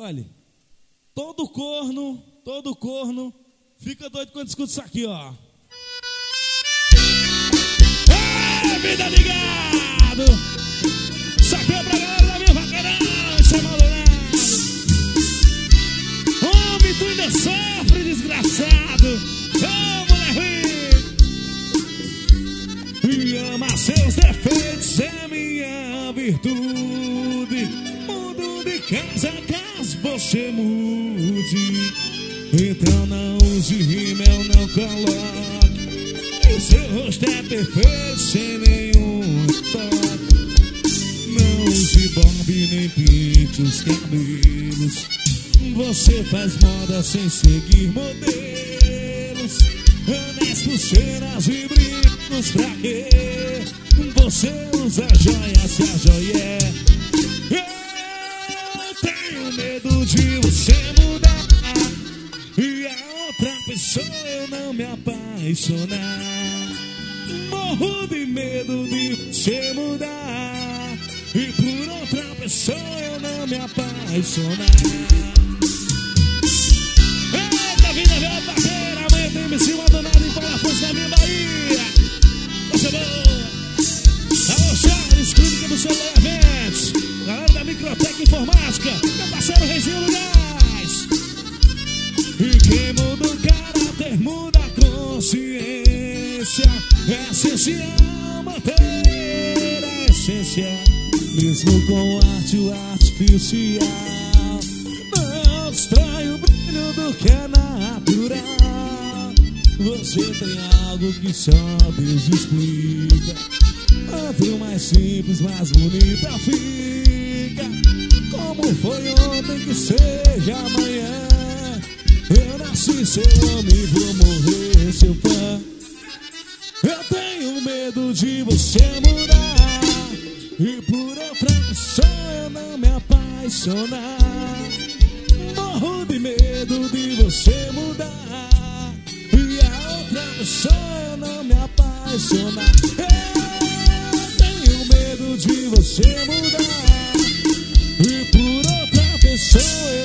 Olha, todo corno fica doido quando escuta isso aqui, ó. Ei, vida ligado! Isso aqui é pra galera da minha vaqueirão, isso é malorado. Homem, tu ainda sofre, desgraçado. Ô, mulher ruim. E ama seus defeitos, é minha virtude. Mundo de casa a casa você mude. Então não use rímel, não coloque. E seu rosto é perfeito, sem nenhum toque. Não use bob, nem pinte os cabelos. Você faz moda sem seguir modelos. Anéis, pulseiras e brincos, pra quê? Você usa joia se a joia é. Eu tenho medo de você mudar e a outra pessoa eu não me apaixonar. Morro de medo de você mudar e por outra pessoa eu não me apaixonar. Eita, vida velha parceira, amanhã tem MC Maldonado em Palafox, na minha Bahia. Você boa. Alô, Charles, Clínica do Celular Eventos, galera da Microtec Informática, meu parceiro Reizinho Lugás. E quem muda o caráter muda a consciência. É essencial manter a essência, mesmo com arte o artificial. Não destrói o brilho do que é natural. Você tem algo que só Deus explica. Quanto mais simples, mais bonita fica. Como foi ontem que seja amanhã. Eu nasci seu homem, vou morrer seu fã. Eu tenho medo de você mudar e por outra pessoa eu não me apaixonar. Morro de medo de você mudar e a outra pessoa eu não me apaixonar. Eu tenho medo de você mudar e por outra pessoa